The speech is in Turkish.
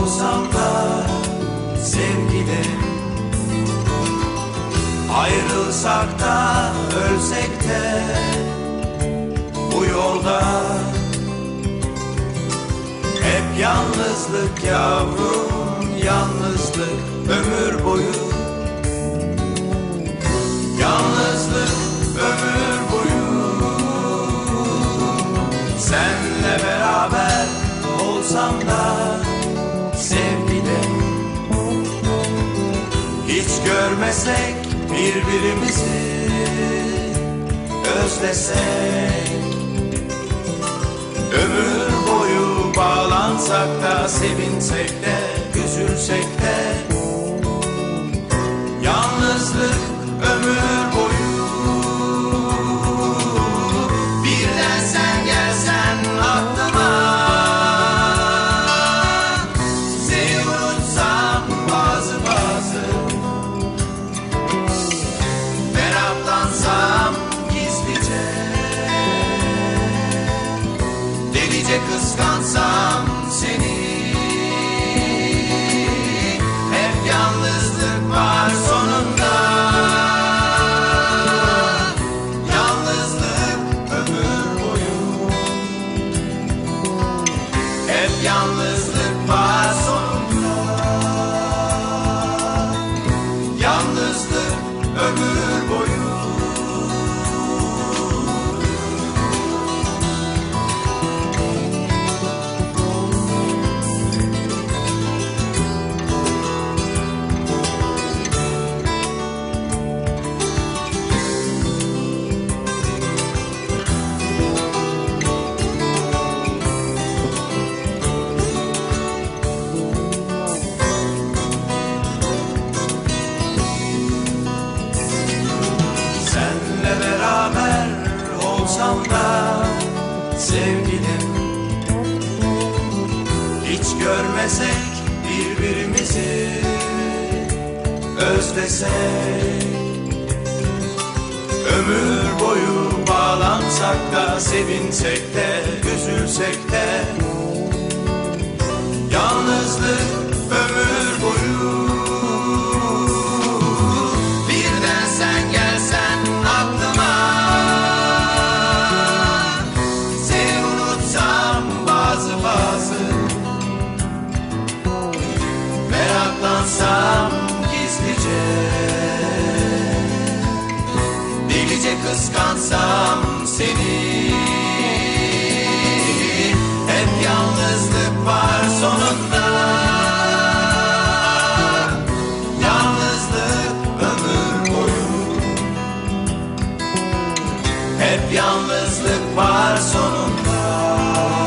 olsam da sevgilim, ayrılsak da ölsek de bu yolda hep yalnızlık yavrum, yalnızlık ömür boyu. Yalnızlık ömür boyu. Senle beraber olsam da sevgilim, hiç görmesek birbirimizi, özlesek, ömür boyu bağlansak da sevinsek de üzülsek de, yalnızlık ömür boyu. Birden sen gelsen aklıma, seni unutsam bazı, meraklansam gizlice, delice kıskansam seni. Hep yalnızlık var sonunda, yalnızlık ömür boyu. Hep yalnızlık var sonunda, yalnızlık ömür boyu. Senle beraber olsam da sevgilim, hiç görmesek birbirimizi, özlesek, ömür boyu bağlansak da sevinsek de üzülsek de, yalnızlık ömür boyu. Birden sen gelsen aklıma, seni unutsam bazı, meraklansam gizlice, delice kıskansam seni. Hep yalnızlık var sonunda, yalnızlık ömür boyu. Hep yalnızlık var sonunda.